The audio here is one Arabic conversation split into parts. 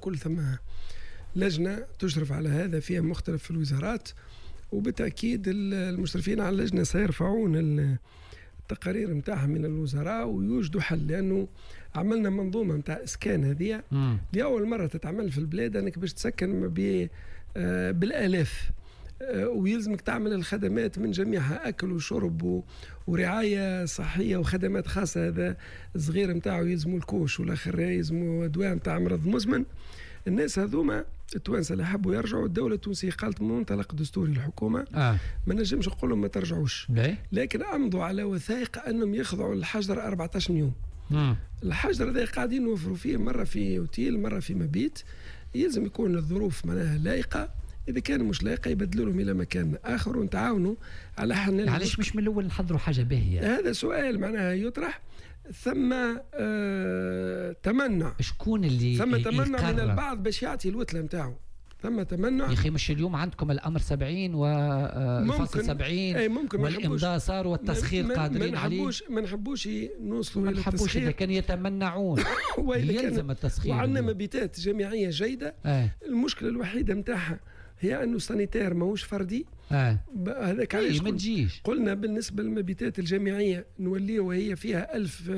كل ثم لجنة تشرف على هذا فيها مختلف الوزارات، وبالتأكيد المشرفين على اللجنة سيرفعون التقارير متاعها من الوزراء ويوجدوا حل، لأنه عملنا منظومة متاع إسكان هذه لأول مرة تتعمل في البلاد، أنك باش تسكن بالآلاف، ويلزمك تعمل الخدمات من جميعها، أكل وشرب ورعاية صحية وخدمات خاصة. هذا الصغير متاعه يلزموا الكوش والآخر يلزموا أدواء متاع مرض مزمن. الناس هذوما التوانسه اللي حبوا يرجعوا، الدوله التونسيه قالت من منطلق دستوري الحكومه ما نجمش نقول لهم ما ترجعوش، لكن امضوا على وثائق انهم يخضعوا للحجر 14 يوم. الحجر هذا قاعدين نوفروا فيه مره في اوتيل مره في مبيت، يلزم يكون الظروف معناها لايقه، اذا كان مش لايقه يبدلوا لهم الى مكان اخر ونتعاونوا على حل. علاش مش من الاول نحضروا حاجه باهيه؟ هذا سؤال معناها يطرح. ثم تمنع، شكون اللي ثم تمنع من البعض باش يعطي الوتله نتاعو، ثم تمنع. يا اخي مش اليوم عندكم الامر 70 والفصل 70 ممكن والامضاء صار والتسخير قادرين عليه. ما نحبوش نوصلوا الى التسخير، اذا كان يتمنعون يلزم التسخير. وعندنا مبيتات جامعيه جيده. المشكله الوحيده نتاعها هي انه سانيتير ماهوش فردي. هذاك علاش ما تجيش. قلنا بالنسبه للمبيتات الجامعيه نوليه وهي فيها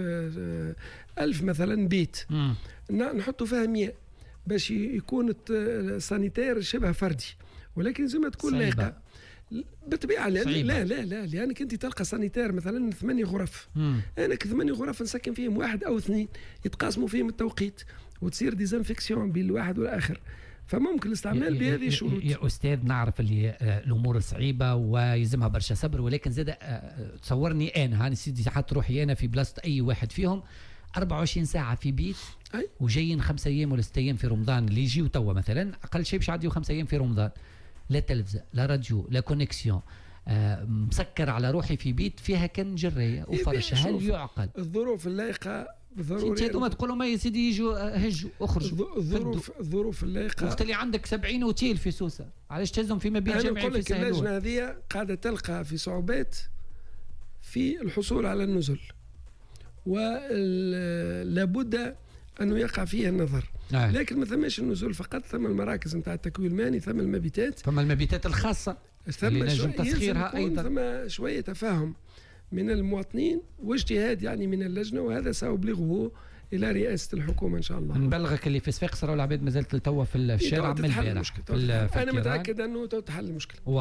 1000 مثلا بيت، نحطوا فيها 100 باش يكون السانيتير شبه فردي، ولكن زي ما تكون لايقه بالطبيعه. لا لانك انت تلقى سانيتير مثلا 8 غرف، انا 8 غرف نسكن فيهم 1 أو 2 يتقاسموا فيهم التوقيت وتصير ديزانفكسيون بين الواحد والاخر، فممكن الاستعمال بهذه الشروط. يا أستاذ نعرف اللي الأمور صعيبة ويلزمها برشا صبر، ولكن زاد تصورني أنا هاني سيدي حط روحي أنا في بلاصة أي واحد فيهم 24 ساعة في بيت وجايين 5 أيام ولا 6 أيام في رمضان اللي يجيوا توا مثلا، أقل شيء باش يعديوا 5 أيام في رمضان، لا تلفزة لا راديو لا كونيكسيون، مسكر على روحي في بيت فيها كان جرية وفرش. هل يعقل؟ الظروف اللائقة ضروري. انت ما تقول لهم يا سيدي يجوا هجوا اخرجوا. الظروف اللائقه. وقت اللي عندك 70 اوتيل في سوسه، علاش تهزهم في مبيت جامعي في سهلون؟ اللجنه هذه قاعده تلقى في صعوبات في الحصول على النزل، ولابد انه يقع فيها النظر. لكن ما ثماش النزول فقط، ثم المراكز نتاع التكوين المهني، ثم المبيتات، ثم المبيتات الخاصه اللي نجم تسخيرها ايضا. ثم شويه تفاهم من المواطنين واجتهاد يعني من اللجنه، وهذا سأبلغه الى رئاسه الحكومه ان شاء الله. نبلغك اللي في صفاقس راهو العباد مازالت توا في الشارع من البارح. انا متاكد انه تحل المشكله.